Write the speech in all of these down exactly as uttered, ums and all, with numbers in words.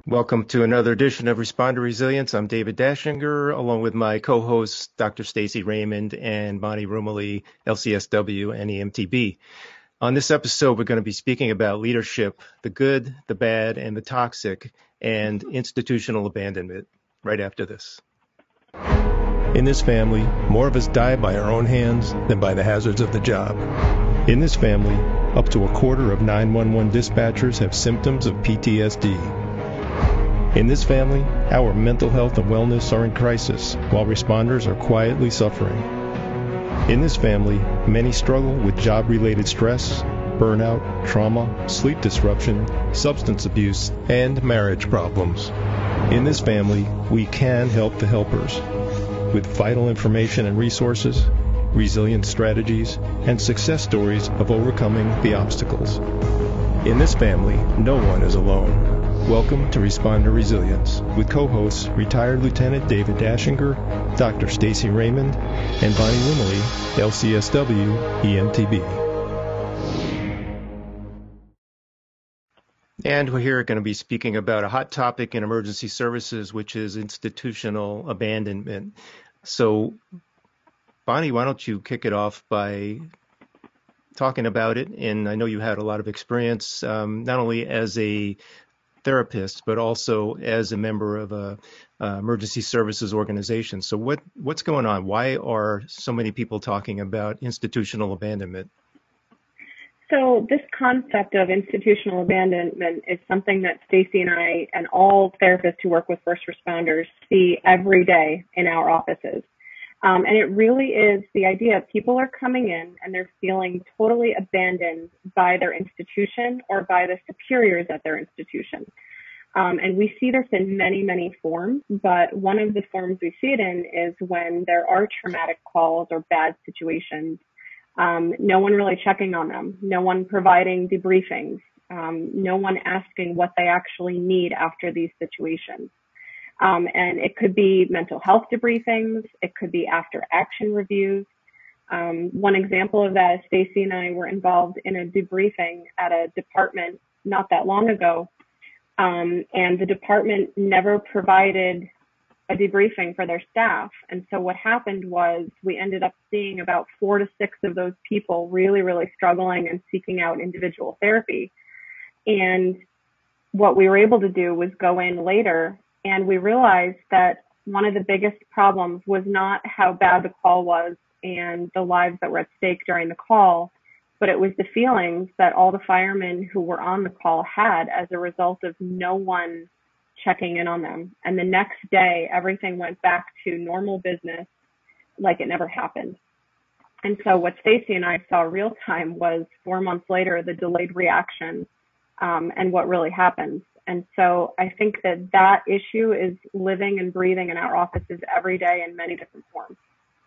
Welcome to another edition of Responder Resilience. I'm David Dashinger, along with my co-hosts, Doctor Stacy Raymond and Bonnie Rumely, L C S W and E M T B. On this episode, we're going to be speaking about leadership, the good, the bad, and the toxic, and institutional abandonment right after this. In this family, more of us die by our own hands than by the hazards of the job. In this family, up to a quarter of nine one one dispatchers have symptoms of P T S D. In this family, our mental health and wellness are in crisis, while responders are quietly suffering. In this family, many struggle with job-related stress, burnout, trauma, sleep disruption, substance abuse, and marriage problems. In this family, we can help the helpers with vital information and resources, resilient strategies, and success stories of overcoming the obstacles. In this family, no one is alone. Welcome to Responder Resilience with co-hosts retired Lieutenant David Dashinger, Doctor Stacy Raymond, and Bonnie Rumely, L C S W E M T B. And we're here going to be speaking about a hot topic in emergency services, which is institutional abandonment. So, Bonnie, why don't you kick it off by talking about it? And I know you had a lot of experience, um, not only as a therapist, but also as a member of a uh, emergency services organization. So what what's going on? Why are so many people talking about institutional abandonment? So this concept of institutional abandonment is something that Stacy and I and all therapists who work with first responders see every day in our offices. Um, and it really is the idea of people are coming in and they're feeling totally abandoned by their institution or by the superiors at their institution. Um, and we see this in many, many forms, but one of the forms we see it in is when there are traumatic calls or bad situations. Um, no one really checking on them, no one providing debriefings, um, no one asking what they actually need after these situations. Um, and it could be mental health debriefings. It could be after action reviews. Um, one example of that is Stacy and I were involved in a debriefing at a department not that long ago. Um, and the department never provided a debriefing for their staff. And so what happened was we ended up seeing about four to six of those people really, really struggling and seeking out individual therapy. And what we were able to do was go in later, and we realized that one of the biggest problems was not how bad the call was and the lives that were at stake during the call, but it was the feelings that all the firemen who were on the call had as a result of no one checking in on them. And the next day, everything went back to normal business like it never happened. And so what Stacy and I saw real time was four months later, the delayed reaction um, and what really happened. And so I think that that issue is living and breathing in our offices every day in many different forms.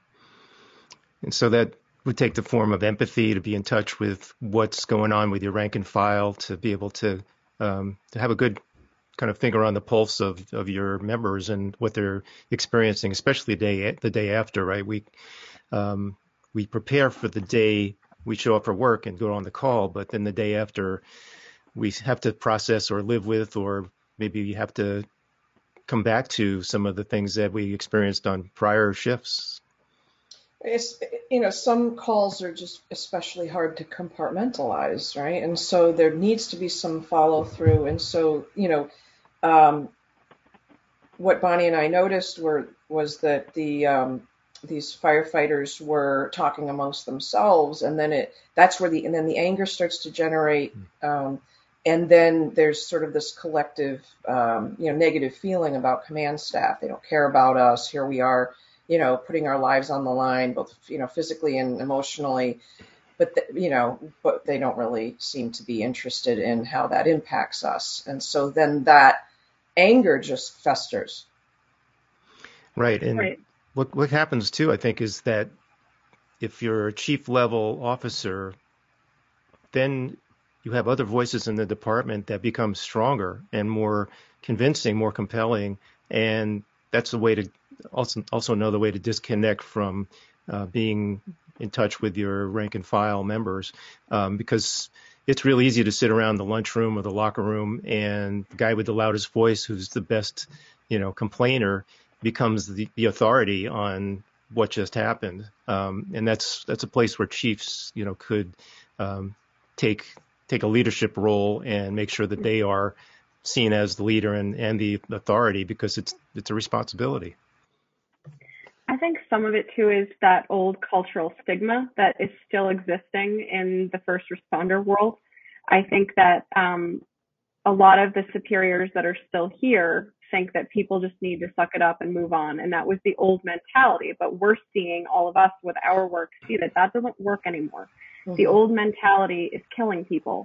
And so that would take the form of empathy, to be in touch with what's going on with your rank and file, to be able to um, to have a good kind of finger on the pulse of, of your members and what they're experiencing, especially the day the day after, right? We um, we prepare for the day we show up for work and go on the call, but then the day after, we have to process or live with, or maybe you have to come back to some of the things that we experienced on prior shifts. It's, you know, some calls are just especially hard to compartmentalize, right? And so there needs to be some follow through. And so, you know, um, what Bonnie and I noticed were was that the um, these firefighters were talking amongst themselves, and then it that's where the and then the anger starts to generate. Um, And then there's sort of this collective, um, you know, negative feeling about command staff. They don't care about us. Here we are, you know, putting our lives on the line, both, you know, physically and emotionally. But, the, you know, but they don't really seem to be interested in how that impacts us. And so then that anger just festers. Right. And Right. what what happens too, I think, is that if you're a chief level officer, then you have other voices in the department that become stronger and more convincing, more compelling, and that's a way to also also another way to disconnect from uh, being in touch with your rank and file members, um, because it's really easy to sit around the lunchroom or the locker room, and the guy with the loudest voice, who's the best, you know, complainer, becomes the, the authority on what just happened. Um, and that's that's a place where chiefs, you know, could um, take take a leadership role and make sure that they are seen as the leader and, and the authority, because it's it's a responsibility. I think some of it too is that old cultural stigma that is still existing in the first responder world. I think that um, a lot of the superiors that are still here think that people just need to suck it up and move on. And that was the old mentality. But we're seeing, all of us with our work, see that that doesn't work anymore. Mm-hmm. The old mentality is killing people.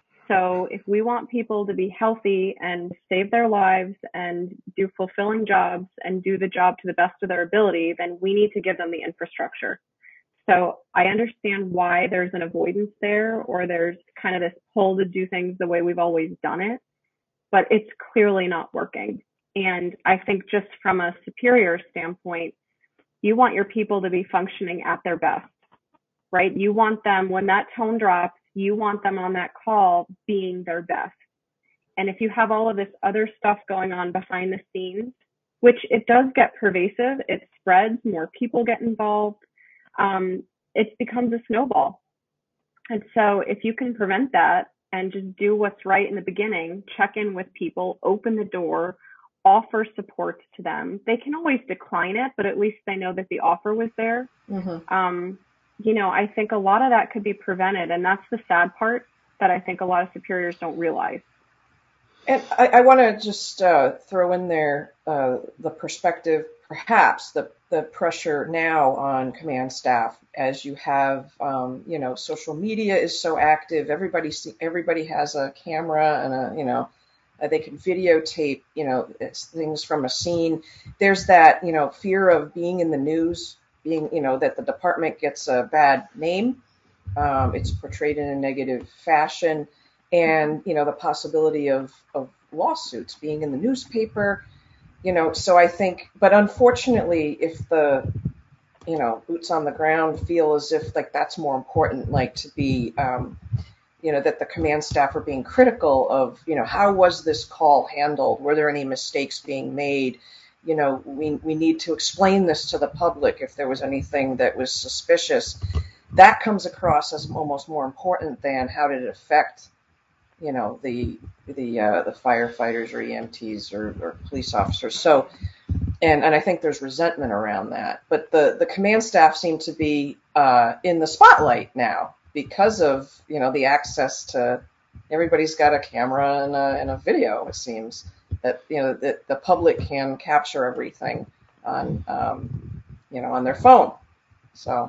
So if we want people to be healthy and save their lives and do fulfilling jobs and do the job to the best of their ability, then we need to give them the infrastructure. So I understand why there's an avoidance there, or there's kind of this pull to do things the way we've always done it, but it's clearly not working. And I think just from a superior standpoint, you want your people to be functioning at their best, right? You want them, when that tone drops, you want them on that call being their best. And if you have all of this other stuff going on behind the scenes, which it does get pervasive, it spreads, more people get involved, um, it becomes a snowball. And so if you can prevent that and just do what's right in the beginning, check in with people, open the door, offer support to them. They can always decline it, but at least they know that the offer was there. Mm-hmm. Um, you know, I think a lot of that could be prevented. And that's the sad part that I think a lot of superiors don't realize. And I, I want to just uh, throw in there uh, the perspective, perhaps the, the pressure now on command staff, as you have, um, you know, social media is so active. Everybody, see, everybody has a camera and a, you know, uh, they can videotape, you know, it's things from a scene. There's that, you know, fear of being in the news, being, you know, that the department gets a bad name. Um, it's portrayed in a negative fashion. And, you know, the possibility of, of lawsuits, being in the newspaper, you know, so I think, but unfortunately, if the, you know, boots on the ground feel as if like that's more important, like to be, um, you know, that the command staff are being critical of, you know, how was this call handled? Were there any mistakes being made? You know, we, we need to explain this to the public if there was anything that was suspicious. That comes across as almost more important than how did it affect, you know, the the uh, the firefighters or E M Ts or, or police officers. So, and and I think there's resentment around that. But the the command staff seem to be uh, in the spotlight now because of, you know, the access to, everybody's got a camera and a, and a video. It seems that, you know, that the public can capture everything on um, you know, on their phone. So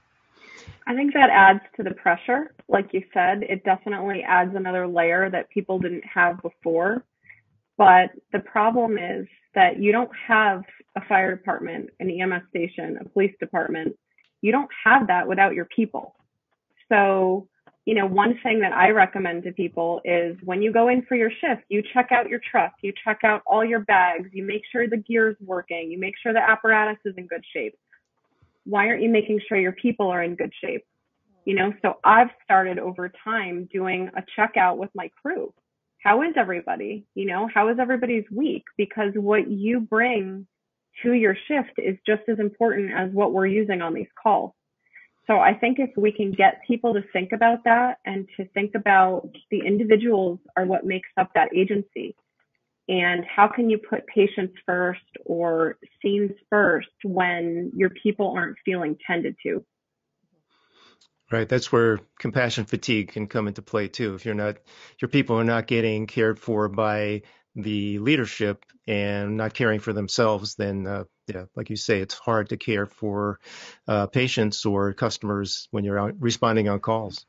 I think that adds to the pressure. Like you said, it definitely adds another layer that people didn't have before. But the problem is that you don't have a fire department, an E M S station, a police department. You don't have that without your people. So, you know, one thing that I recommend to people is when you go in for your shift, you check out your truck, you check out all your bags, you make sure the gear's working, you make sure the apparatus is in good shape. Why aren't you making sure your people are in good shape? You know, so I've started over time doing a checkout with my crew. How is everybody? You know, how is everybody's week? Because what you bring to your shift is just as important as what we're using on these calls. So I think if we can get people to think about that and to think about the individuals are what makes up that agency. And how can you put patients first or scenes first when your people aren't feeling tended to? Right. That's where compassion fatigue can come into play too. If you're not, your people are not getting cared for by the leadership and not caring for themselves, then, uh, yeah, like you say, it's hard to care for uh, patients or customers when you're out responding on calls.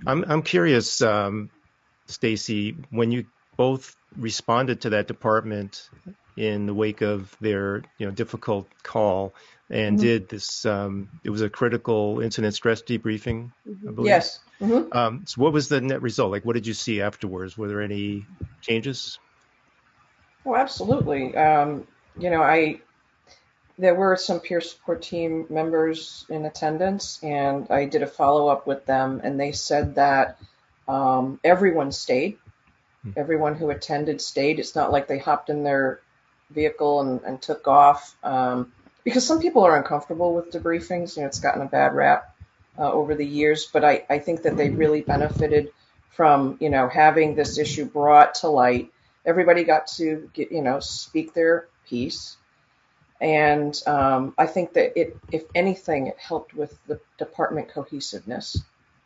I'm I'm curious, um, Stacy, when you both responded to that department in the wake of their, you know, difficult call and Mm-hmm. did this, um, it was a critical incident stress debriefing, I Mm-hmm. believe. Yes. Mm-hmm. Um, so what was the net result? Like, what did you see afterwards? Were there any changes? Oh, absolutely. Um, you know, I there were some peer support team members in attendance, and I did a follow up with them, and they said that um, everyone stayed. Everyone who attended stayed. It's not like they hopped in their vehicle and, and took off, um, because some people are uncomfortable with debriefings. You know, it's gotten a bad rap uh, over the years, but I, I think that they really benefited from, you know, having this issue brought to light. Everybody got to get, you know, speak their piece. And um, I think that it, if anything, it helped with the department cohesiveness.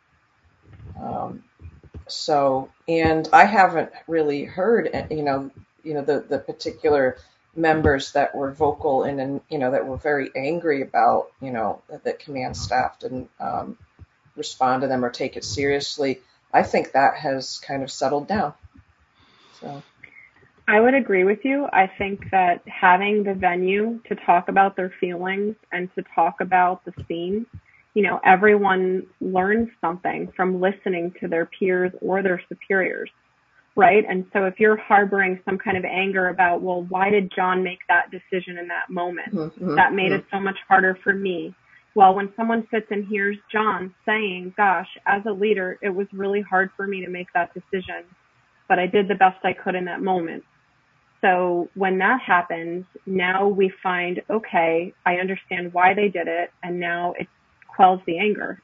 Um, so, and I haven't really heard, you know, you know, the, the particular members that were vocal and, and, you know, that were very angry about, you know, that, that command staff didn't um, respond to them or take it seriously. I think that has kind of settled down. So. I would agree with you. I think that having the venue to talk about their feelings and to talk about the scene, you know, everyone learns something from listening to their peers or their superiors, right? And so if you're harboring some kind of anger about, well, why did John make that decision in that moment? Mm-hmm. That made Mm-hmm. it so much harder for me. Well, when someone sits and hears John saying, gosh, as a leader, it was really hard for me to make that decision, but I did the best I could in that moment. So when that happens, now we find, okay, I understand why they did it, and now it quells the anger.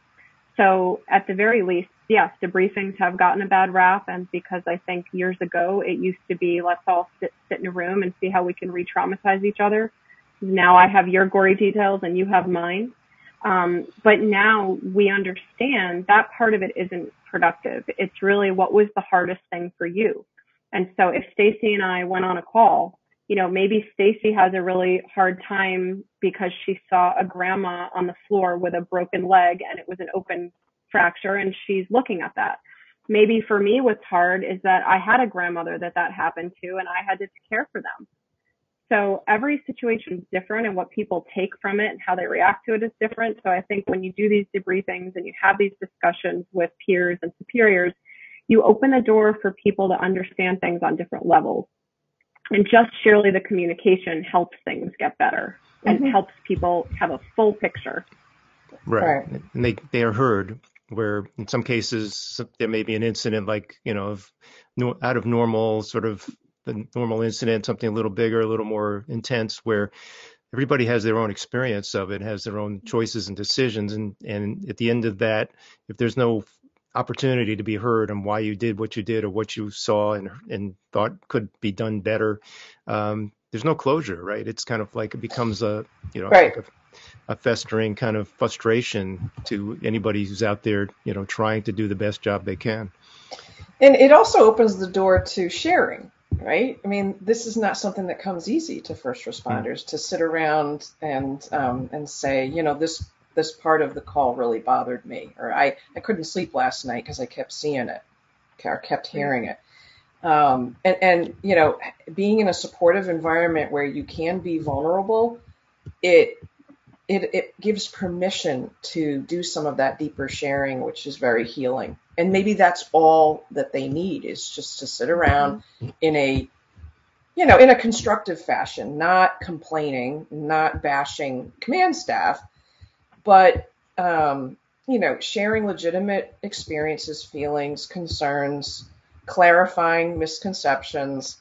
So at the very least, yes, debriefings have gotten a bad rap, and because I think years ago it used to be, let's all sit, sit in a room and see how we can re-traumatize each other. Now I have your gory details and you have mine. Um, but now we understand that part of it isn't productive. It's really what was the hardest thing for you. And so if Stacy and I went on a call, you know, maybe Stacy has a really hard time because she saw a grandma on the floor with a broken leg and it was an open fracture and she's looking at that. Maybe for me what's hard is that I had a grandmother that that happened to and I had to care for them. So every situation is different and what people take from it and how they react to it is different. So I think when you do these debriefings and you have these discussions with peers and superiors, you open the door for people to understand things on different levels. And just surely the communication helps things get better and mm-hmm. helps people have a full picture. Right. right. And they, they are heard, where in some cases there may be an incident like, you know, of no, out of normal, sort of the normal incident, something a little bigger, a little more intense, where everybody has their own experience of it, has their own choices and decisions. And, and at the end of that, if there's no opportunity to be heard on why you did what you did or what you saw and and thought could be done better, um, there's no closure, right? It's kind of like it becomes a, you know, right. like a, a festering kind of frustration to anybody who's out there, you know, trying to do the best job they can. And it also opens the door to sharing, right? I mean, this is not something that comes easy to first responders mm. to sit around and um, and say, you know, this this part of the call really bothered me, or I, I couldn't sleep last night because I kept seeing it, or kept hearing it. Um, and, and, you know, being in a supportive environment where you can be vulnerable, it, it, it gives permission to do some of that deeper sharing, which is very healing. And maybe that's all that they need, is just to sit around in a, you know, in a constructive fashion, not complaining, not bashing command staff, but, um, you know, sharing legitimate experiences, feelings, concerns, clarifying misconceptions.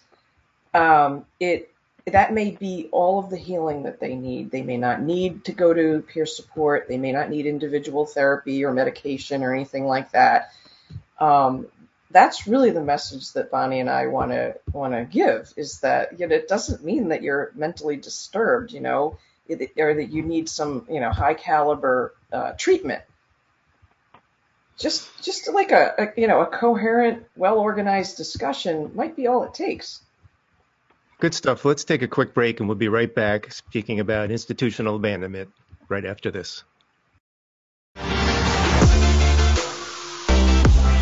Um, it that may be all of the healing that they need. They may not need to go to peer support. They may not need individual therapy or medication or anything like that. Um, that's really the message that Bonnie and I want to want to give, is that, you know, it doesn't mean that you're mentally disturbed, you know, or that you need some, you know, high caliber uh, treatment. Just, just like a, a, you know, a coherent, well-organized discussion might be all it takes. Good stuff. Let's take a quick break, and we'll be right back speaking about institutional abandonment right after this.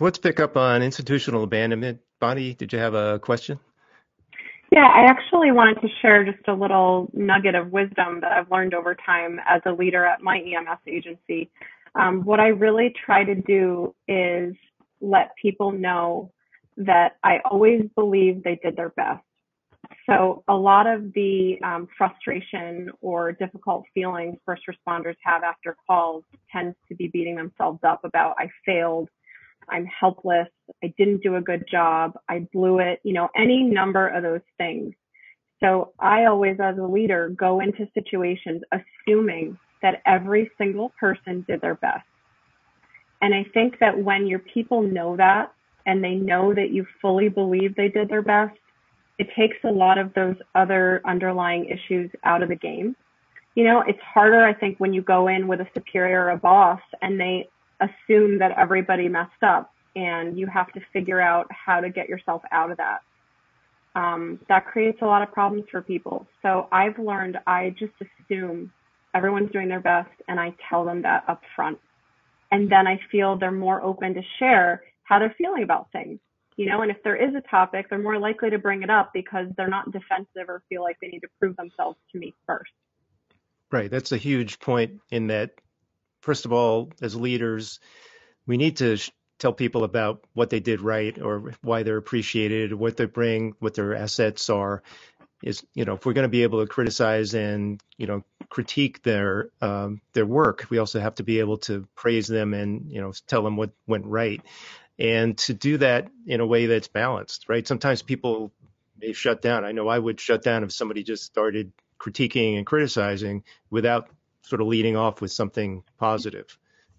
So let's pick up on institutional abandonment. Bonnie, did you have a question? Yeah, I actually wanted to share just a little nugget of wisdom that I've learned over time as a leader at my E M S agency. Um, what I really try to do is let people know that I always believe they did their best. So a lot of the um, frustration or difficult feelings first responders have after calls tends to be beating themselves up about, I failed, I'm helpless, I didn't do a good job, I blew it, you know, any number of those things. So I always, as a leader, go into situations assuming that every single person did their best. And I think that when your people know that and they know that you fully believe they did their best, it takes a lot of those other underlying issues out of the game. You know, it's harder, I think, when you go in with a superior or a boss and they assume that everybody messed up and you have to figure out how to get yourself out of that. Um, that creates a lot of problems for people. So I've learned I just assume everyone's doing their best and I tell them that up front. And then I feel they're more open to share how they're feeling about things. You know, and if there is a topic, they're more likely to bring it up because they're not defensive or feel like they need to prove themselves to me first. Right. That's a huge point in that, first of all, as leaders, we need to sh- tell people about what they did right or why they're appreciated, what they bring, what their assets are. Is, you know, if we're going to be able to criticize and, you know, critique their um, their work, we also have to be able to praise them and, you know, tell them what went right. And to do that in a way that's balanced, right? Sometimes people may shut down. I know I would shut down if somebody just started critiquing and criticizing without sort of leading off with something positive.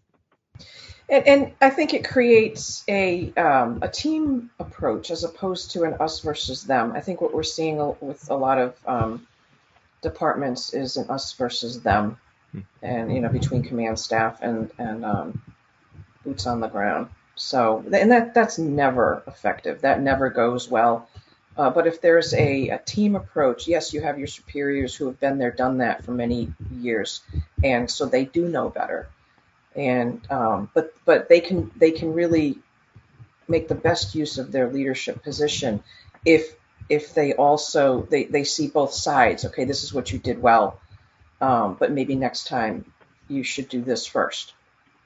And, and I think it creates a um, a team approach as opposed to an us versus them. I think what we're seeing with a lot of um, departments is an us versus them, hmm. and you know, between command staff and and um, boots on the ground. So, and that that's never effective. That never goes well. Uh, but if there's a, a team approach, yes, you have your superiors who have been there, done that for many years, and so they do know better. And um, but but they can they can really make the best use of their leadership position if if they also they, they see both sides. Okay, this is what you did well, um, but maybe next time you should do this first.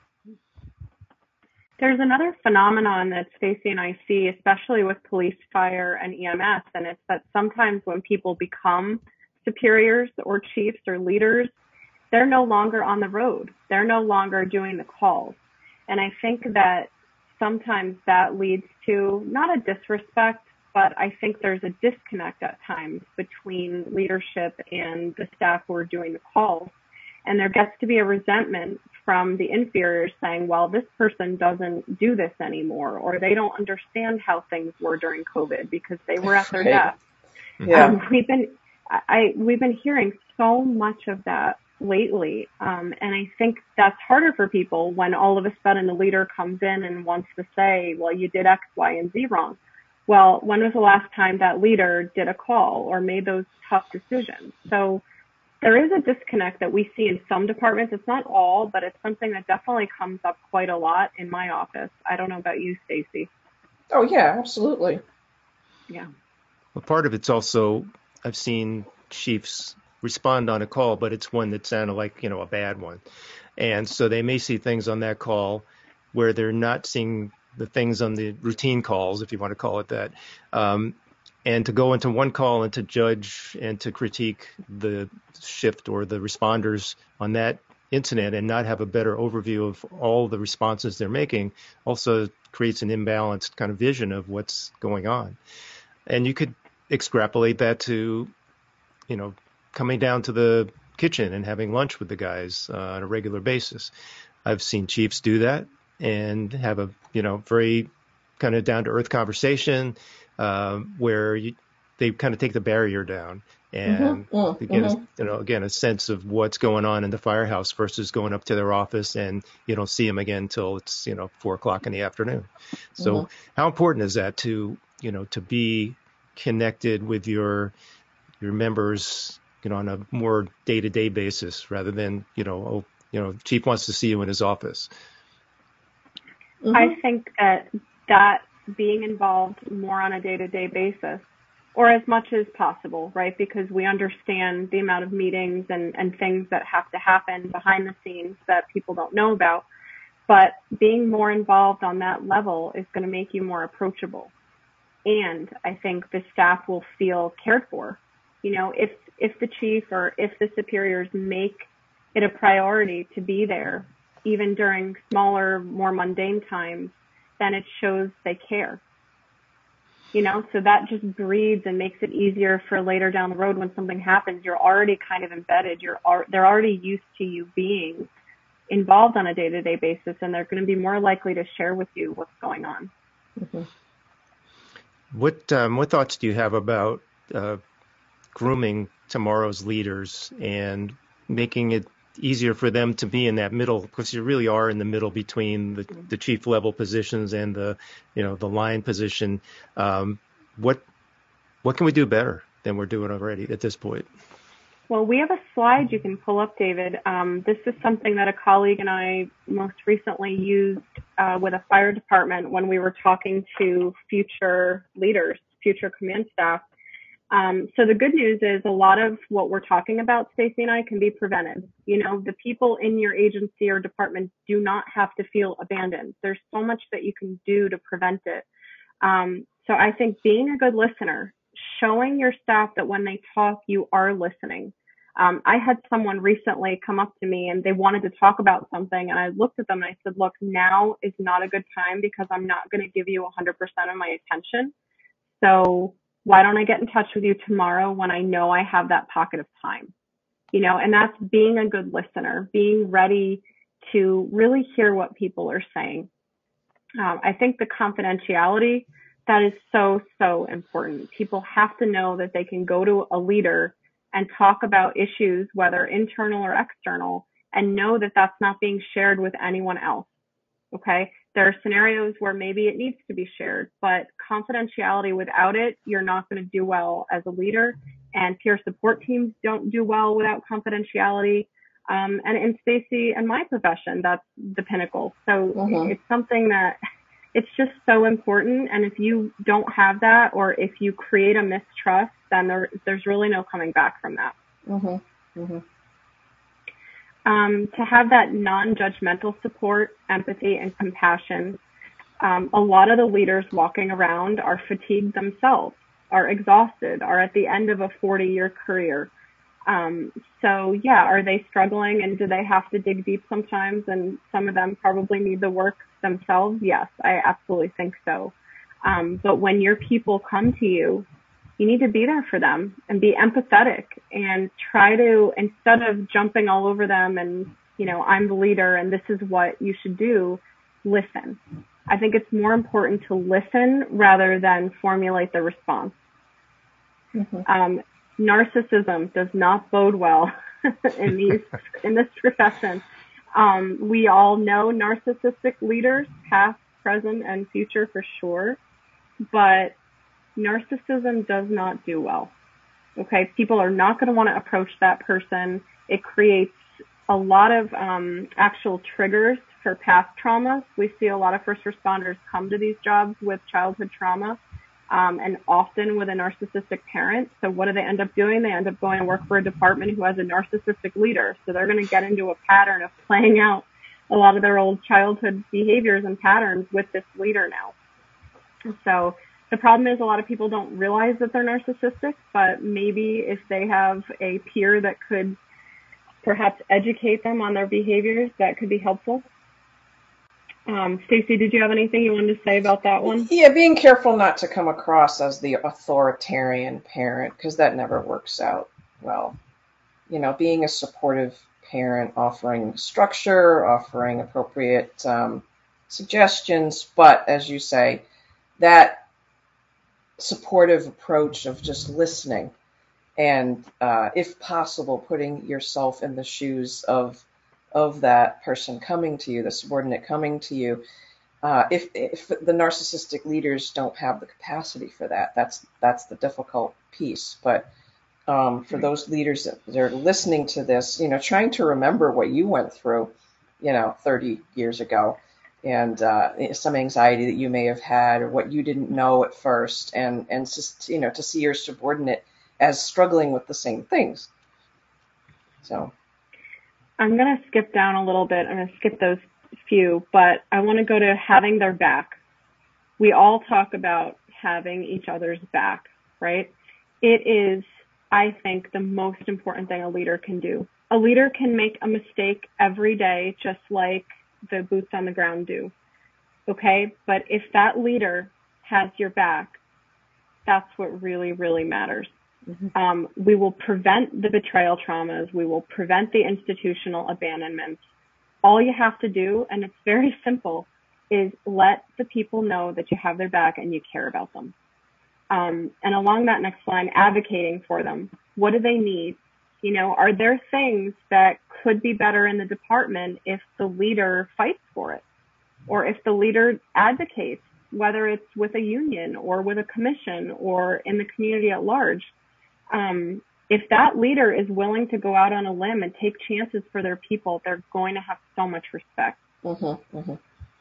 There's another phenomenon that Stacy and I see, especially with police, fire, and E M S, and it's that sometimes when people become superiors or chiefs or leaders, they're no longer on the road. They're no longer doing the calls. And I think that sometimes that leads to not a disrespect, but I think there's a disconnect at times between leadership and the staff who are doing the calls. And there gets to be a resentment from the inferiors saying, well, this person doesn't do this anymore, or they don't understand how things were during COVID because they were at their right. desk. Yeah. Um, we've been, I, we've been hearing so much of that lately. Um, and I think that's harder for people when all of a sudden the leader comes in and wants to say, well, you did X, Y, and Z wrong. Well, when was the last time that leader did a call or made those tough decisions? So there is a disconnect that we see in some departments. It's not all, but it's something that definitely comes up quite a lot in my office. I don't know about you, Stacy. Oh, yeah, absolutely. Yeah. Well, part of it's also, I've seen chiefs respond on a call, but it's one that sounded like, you know, a bad one. And so they may see things on that call where they're not seeing the things on the routine calls, if you want to call it that. Um, and to go into one call and to judge and to critique the shift or the responders on that incident and not have a better overview of all the responses they're making also creates an imbalanced kind of vision of what's going on. And you could extrapolate that to, you know, coming down to the kitchen and having lunch with the guys uh, on a regular basis. I've seen chiefs do that and have a, you know, very kind of down to earth conversation um, where you, they kind of take the barrier down and mm-hmm. get mm-hmm. a, you know, again, a sense of what's going on in the firehouse versus going up to their office and you don't see them again until it's, you know, four o'clock in the afternoon. So mm-hmm. how important is that to, you know, to be connected with your, your members, you know, on a more day-to-day basis rather than, you know, oh, you know, chief wants to see you in his office. Mm-hmm. I think that that being involved more on a day-to-day basis, or as much as possible, right? Because we understand the amount of meetings and, and things that have to happen behind the scenes that people don't know about. But being more involved on that level is going to make you more approachable. And I think the staff will feel cared for. You know, if if the chief or if the superiors make it a priority to be there, even during smaller, more mundane times, then it shows they care. You know, so that just breeds and makes it easier for later down the road when something happens. You're already kind of embedded. You're they're already used to you being involved on a day-to-day basis, and they're going to be more likely to share with you what's going on. Mm-hmm. What um, what thoughts do you have about uh, grooming tomorrow's leaders and making it easier for them to be in that middle, because you really are in the middle between the, the chief level positions and the, you know, the line position. Um, what what can we do better than we're doing already at this point? Well, we have a slide you can pull up, David. Um, this is something that a colleague and I most recently used uh, with a fire department when we were talking to future leaders, future command staff. Um, so the good news is a lot of what we're talking about, Stacey and I, can be prevented. You know, the people in your agency or department do not have to feel abandoned. There's so much that you can do to prevent it. Um, so I think being a good listener, showing your staff that when they talk, you are listening. Um, I had someone recently come up to me and they wanted to talk about something, and I looked at them and I said, look, now is not a good time because I'm not going to give you one hundred percent of my attention. So why don't I get in touch with you tomorrow when I know I have that pocket of time? You know, and that's being a good listener, being ready to really hear what people are saying. Um, I think the confidentiality, that is so, so important. People have to know that they can go to a leader and talk about issues, whether internal or external, and know that that's not being shared with anyone else. Okay. There are scenarios where maybe it needs to be shared, but confidentiality, without it, you're not going to do well as a leader, and peer support teams don't do well without confidentiality. Um, and in Stacey and my profession, that's the pinnacle. So mm-hmm. It's something that it's just so important. And if you don't have that, or if you create a mistrust, then there, there's really no coming back from that. Mm-hmm. Mm-hmm. Um, to have that non-judgmental support, empathy, and compassion. Um, a lot of the leaders walking around are fatigued themselves, are exhausted, are at the end of a forty-year career. Um, so yeah, are they struggling, and do they have to dig deep sometimes? And some of them probably need the work themselves. Yes, I absolutely think so. Um, but when your people come to you, you need to be there for them and be empathetic and try to, instead of jumping all over them and, you know, I'm the leader and this is what you should do, listen. I think it's more important to listen rather than formulate the response. Mm-hmm. Um, narcissism does not bode well in these in this profession. Um, we all know narcissistic leaders, past, present, and future for sure, but narcissism does not do well. Okay, people are not going to want to approach that person. It creates a lot of um, actual triggers for past traumas. We see a lot of first responders come to these jobs with childhood trauma, um, and often with a narcissistic parent. So what do they end up doing? They end up going to work for a department who has a narcissistic leader. So they're going to get into a pattern of playing out a lot of their old childhood behaviors and patterns with this leader now. So the problem is a lot of people don't realize that they're narcissistic, but maybe if they have a peer that could perhaps educate them on their behaviors, that could be helpful. Um, Stacey, did you have anything you wanted to say about that one? Yeah, being careful not to come across as the authoritarian parent, because that never works out well. You know, being a supportive parent, offering structure, offering appropriate um, suggestions, but as you say, that supportive approach of just listening and, uh, if possible, putting yourself in the shoes of of that person coming to you, the subordinate coming to you. Uh, if, if the narcissistic leaders don't have the capacity for that, that's that's the difficult piece. But um, for those leaders that are listening to this, you know, trying to remember what you went through, you know, thirty years ago, and uh, some anxiety that you may have had or what you didn't know at first, and and just, you know, to see your subordinate as struggling with the same things. So I'm going to skip down a little bit. I'm going to skip those few, but I want to go to having their back. We all talk about having each other's back, right? It is, I think, the most important thing a leader can do. A leader can make a mistake every day, just like the boots on the ground do, okay? But if that leader has your back, that's what really, really matters. Mm-hmm. Um, we will prevent the betrayal traumas. We will prevent the institutional abandonments. All you have to do, and it's very simple, is let the people know that you have their back and you care about them. Um, and along that next line, advocating for them. What do they need? You know, are there things that could be better in the department if the leader fights for it? Or if the leader advocates, whether it's with a union or with a commission or in the community at large? Um, if that leader is willing to go out on a limb and take chances for their people, they're going to have so much respect. Mm-hmm, mm-hmm.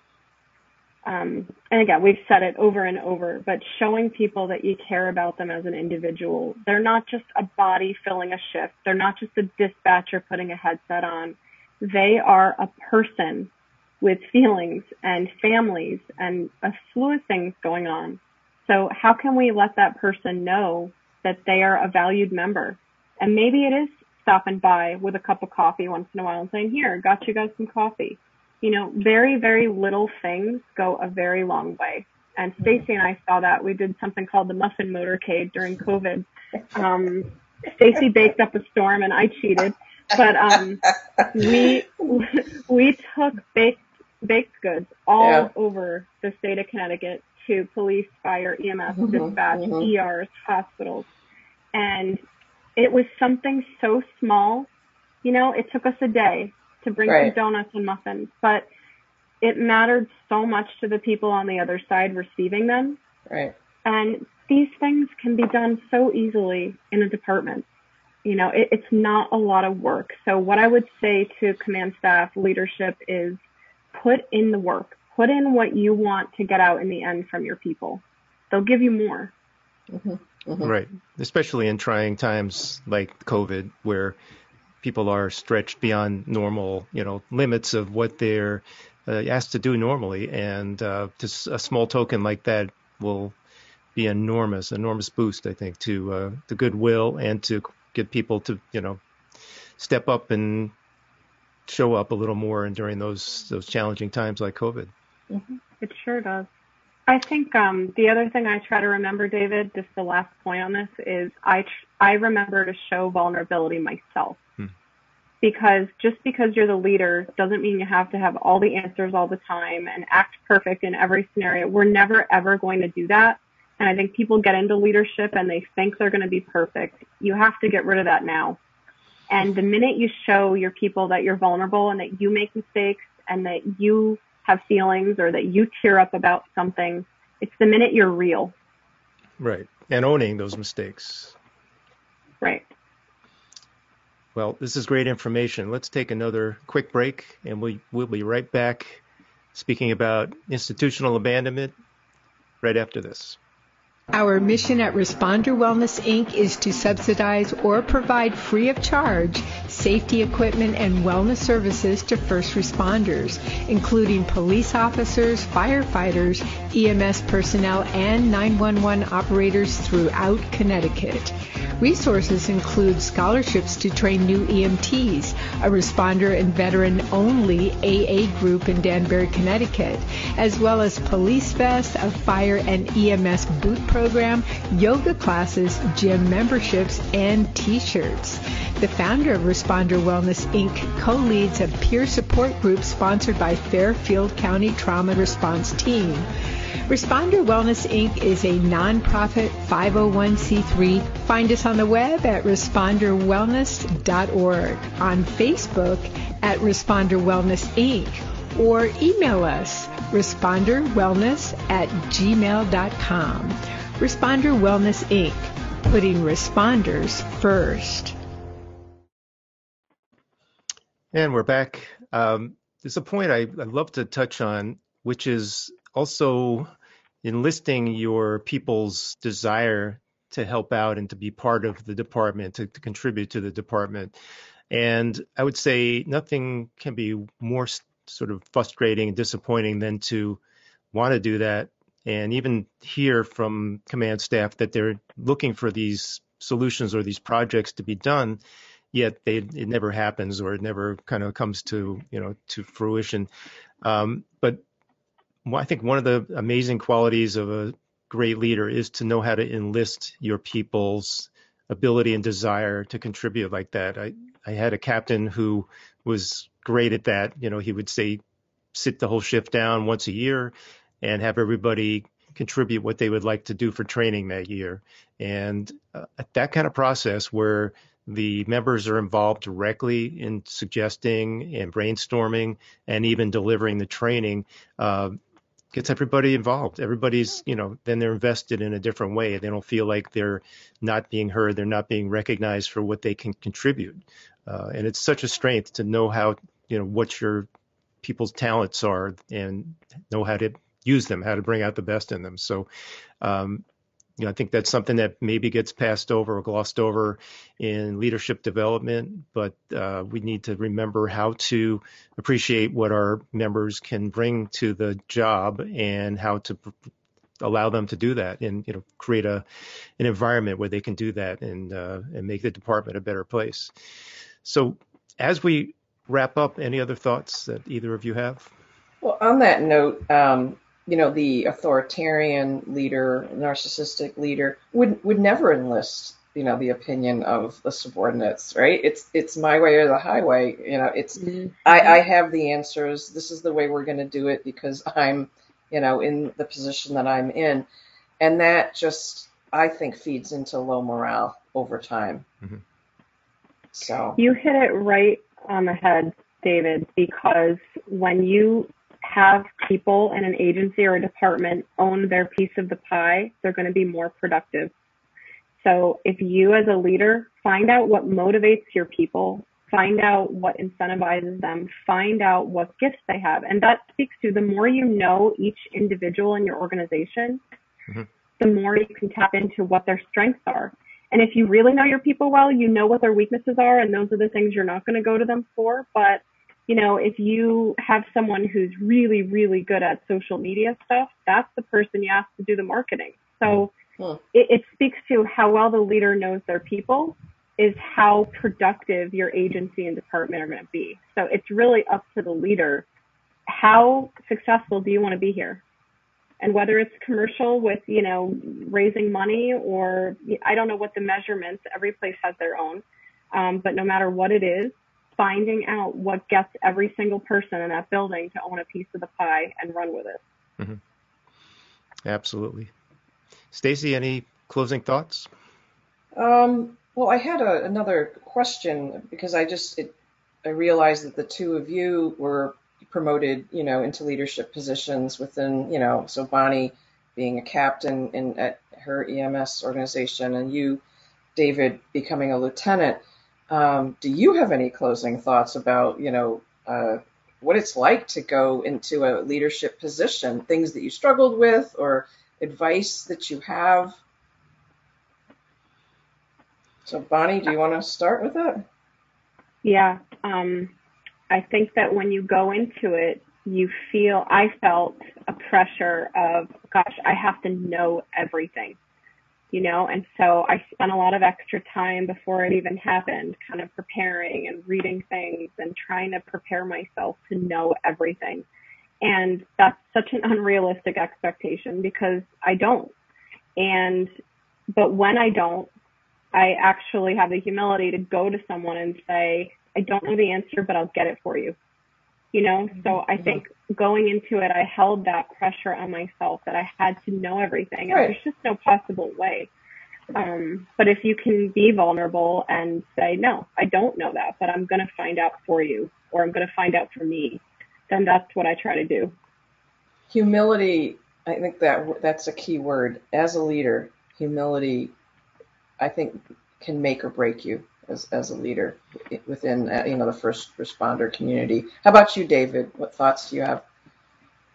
Um, and again, we've said it over and over, but showing people that you care about them as an individual. They're not just a body filling a shift. They're not just a dispatcher putting a headset on. They are a person with feelings and families and a slew of things going on. So how can we let that person know that they are a valued member? And maybe it is stopping by with a cup of coffee once in a while and saying, here, got you guys some coffee. You know, very, very little things go a very long way. And Stacy and I saw that. We did something called the Muffin Motorcade during COVID. Um, Stacy baked up a storm and I cheated. But um, we we took baked, baked goods all yeah. over the state of Connecticut to police, fire, E M S, mm-hmm, dispatch, mm-hmm. E Rs, hospitals. And it was something so small. You know, it took us a day to bring right. some donuts and muffins, but it mattered so much to the people on the other side receiving them. Right. And these things can be done so easily in a department. You know, it, it's not a lot of work. So what I would say to command staff leadership is put in the work, put in what you want to get out in the end from your people. They'll give you more. Mm-hmm. Mm-hmm. Right. Especially in trying times like COVID, where people are stretched beyond normal, you know, limits of what they're uh, asked to do normally. And uh, just a small token like that will be enormous, enormous boost, I think, to uh, the goodwill and to get people to, you know, step up and show up a little more and during those those challenging times like COVID. Mm-hmm. It sure does. I think um, the other thing I try to remember, David, just the last point on this, is I tr- I remember to show vulnerability myself. Hmm. Because just because you're the leader doesn't mean you have to have all the answers all the time and act perfect in every scenario. We're never, ever going to do that. And I think people get into leadership and they think they're going to be perfect. You have to get rid of that now. And the minute you show your people that you're vulnerable and that you make mistakes and that you have feelings or that you tear up about something, it's the minute you're real. Right. And owning those mistakes. Right. Well, this is great information. Let's take another quick break, and we, we'll be right back speaking about institutional abandonment right after this. Our mission at Responder Wellness, Incorporated is to subsidize or provide free of charge safety equipment and wellness services to first responders, including police officers, firefighters, E M S personnel, and nine one one operators throughout Connecticut. Resources include scholarships to train new E M Ts, a responder and veteran-only A A group in Danbury, Connecticut, as well as police vests, a fire and E M S boot program, yoga classes, gym memberships, and T-shirts. The founder of Responder Wellness, Incorporated co-leads a peer support group sponsored by Fairfield County Trauma Response Team. Responder Wellness, Incorporated is a nonprofit five oh one c three. Find us on the web at responder wellness dot org, on Facebook at Responder Wellness, Incorporated, or email us responderwellness at gmail dot com. Responder Wellness, Incorporated, putting responders first. And we're back. Um, there's a point I, I'd love to touch on which is also enlisting your people's desire to help out and to be part of the department, to, to contribute to the department. And I would say nothing can be more s- sort of frustrating and disappointing than to want to do that and even hear from command staff that they're looking for these solutions or these projects to be done, yet they, it never happens or it never kind of comes to, you know, to fruition. Um, but I think one of the amazing qualities of a great leader is to know how to enlist your people's ability and desire to contribute like that. I, I had a captain who was great at that. You know, he would say, sit the whole shift down once a year and have everybody contribute what they would like to do for training that year. And uh, that kind of process where the members are involved directly in suggesting and brainstorming and even delivering the training, uh, gets everybody involved. Everybody's, you know, then they're invested in a different way. They don't feel like they're not being heard. They're not being recognized for what they can contribute. Uh, and it's such a strength to know how, you know, what your people's talents are and know how to use them, how to bring out the best in them. So, um, you know, I think that's something that maybe gets passed over or glossed over in leadership development, but uh, we need to remember how to appreciate what our members can bring to the job and how to pr- allow them to do that and, you know, create a an environment where they can do that and uh, and make the department a better place. So as we wrap up, any other thoughts that either of you have? Well, on that note, um, you know, the authoritarian leader, narcissistic leader would would never enlist, you know, the opinion of the subordinates, right? It's it's my way or the highway. You know, it's Mm-hmm. I, I have the answers. This is the way we're going to do it because I'm, you know, in the position that I'm in, and that just I think feeds into low morale over time. Mm-hmm. So You hit it right on the head, David, because when you have people in an agency or a department own their piece of the pie, they're going to be more productive. So if you as a leader find out what motivates your people, find out what incentivizes them, find out what gifts they have. And that speaks to the more you know each individual in your organization, mm-hmm. the more you can tap into what their strengths are. And if you really know your people well, you know what their weaknesses are, and those are the things you're not going to go to them for. But, you know, if you have someone who's really, really good at social media stuff, that's the person you ask to do the marketing. So mm-hmm. it, it speaks to how well the leader knows their people is how productive your agency and department are going to be. So it's really up to the leader. How successful do you want to be here? And whether it's commercial with, you know, raising money or I don't know what the measurements, every place has their own. Um, but no matter what it is, finding out what gets every single person in that building to own a piece of the pie and run with it. Mm-hmm. Absolutely. Stacy, any closing thoughts? Um, well, I had a, another question because I just, it, I realized that the two of you were promoted, you know, into leadership positions within, you know, so Bonnie being a captain in at her E M S organization and you, David, becoming a lieutenant. Um, do you have any closing thoughts about, you know, uh, what it's like to go into a leadership position, things that you struggled with or advice that you have? So Bonnie, do you want to start with that? Yeah. Um, I think that when you go into it, you feel, I felt a pressure of, gosh, I have to know everything, you know? And so I spent a lot of extra time before it even happened, kind of preparing and reading things and trying to prepare myself to know everything. And that's such an unrealistic expectation because I don't. And, but when I don't, I actually have the humility to go to someone and say, I don't know the answer, but I'll get it for you. You know, so I think going into it, I held that pressure on myself that I had to know everything. And right. There's just no possible way. Um, but if you can be vulnerable and say, no, I don't know that, but I'm going to find out for you, or I'm going to find out for me, then that's what I try to do. Humility, I think that that's a key word. As a leader, humility, I think, can make or break you as, as a leader within, you know, the first responder community. How about you, David? What thoughts do you have?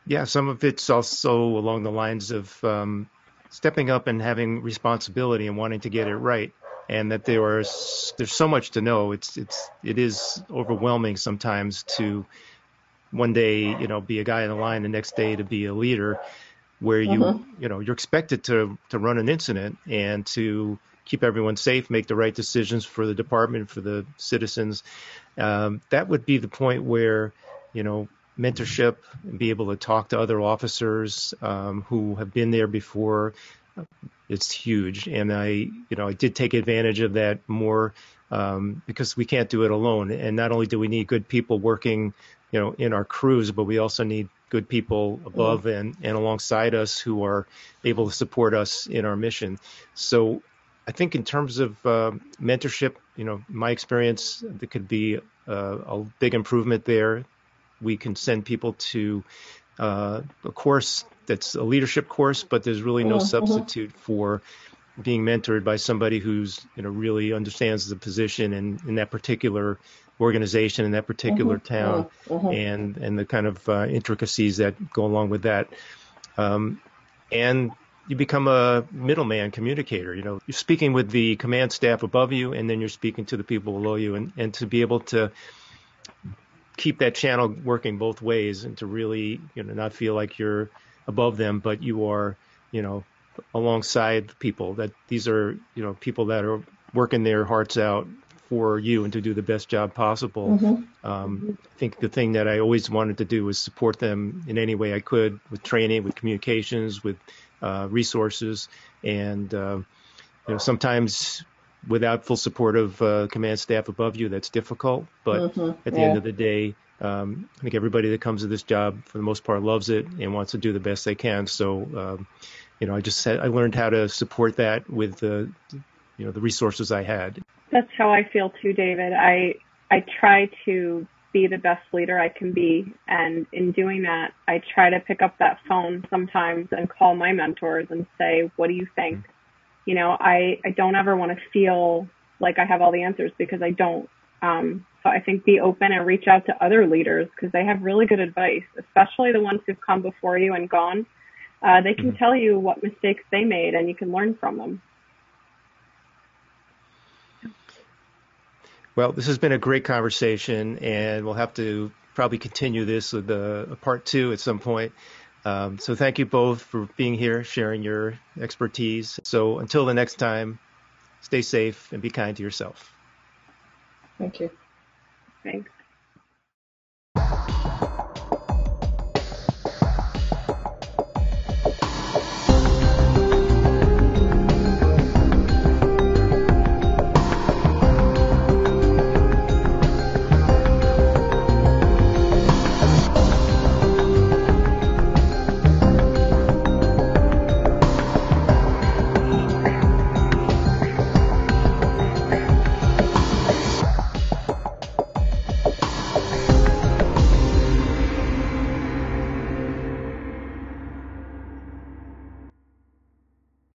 Yeah, some of it's also along the lines of um, stepping up and having responsibility and wanting to get it right, and that there are s- there's so much to know. It's it's it is overwhelming sometimes to one day, you know, be a guy in the line, the next day to be a leader, where you Mm-hmm. you know you're expected to to run an incident and to keep everyone safe, make the right decisions for the department, for the citizens. Um, that would be the point where, you know, mentorship and be able to talk to other officers um, who have been there before. It's huge, and I, you know, I did take advantage of that more um, because we can't do it alone. And not only do we need good people working, you know, in our crews, but we also need good people above and, and alongside us who are able to support us in our mission. So I think in terms of uh, mentorship, you know, my experience, there could be uh, a big improvement there. We can send people to uh, a course that's a leadership course, but there's really no Mm-hmm. substitute for being mentored by somebody who's, you know, really understands the position and in that particular organization in that particular Mm-hmm. town Mm-hmm. and and the kind of uh, intricacies that go along with that. Um, and you become a middleman communicator. You know, you're speaking with the command staff above you, and then you're speaking to the people below you, and, and to be able to keep that channel working both ways and to really, you know, not feel like you're above them, but you are, you know, alongside people, that these are, you know, people that are working their hearts out for you and to do the best job possible. Mm-hmm. Um, I think the thing that I always wanted to do was support them in any way I could with training, with communications, with uh, resources. And, uh, you know, sometimes without full support of uh, command staff above you, that's difficult. But at Mm-hmm. the end Yeah. of the day, um, I think everybody that comes to this job, for the most part, loves it and wants to do the best they can. So, um, you know, I just said I learned how to support that with the, you know, the resources I had. That's how I feel too, David. I I try to be the best leader I can be, and in doing that, I try to pick up that phone sometimes and call my mentors and say, "What do you think?" You know, I I don't ever want to feel like I have all the answers because I don't. Um, so I think be open and reach out to other leaders because they have really good advice, especially the ones who've come before you and gone. Uh, they can Mhm. tell you what mistakes they made, and you can learn from them. Well, this has been a great conversation, and we'll have to probably continue this with a, a part two at some point. Um, so thank you both for being here, sharing your expertise. So until the next time, stay safe and be kind to yourself. Thank you. Thanks.